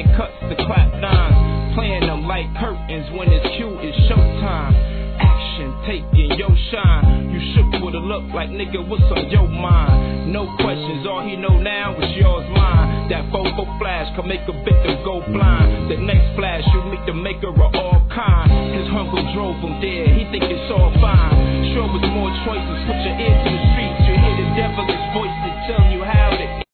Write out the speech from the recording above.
playing cuts to clap nines, playing them like curtains when it's cute, it's showtime. Action, taking your shine. You shook with a look like, nigga, what's on your mind? No questions, all he know now is yours, mine. That photo flash can make a victim go blind. The next flash, you meet the maker of all kind. His hunger drove him there, he think it's all fine. Sure was more choices, put your ear to the streets, you hear the devilish voice that tell you how to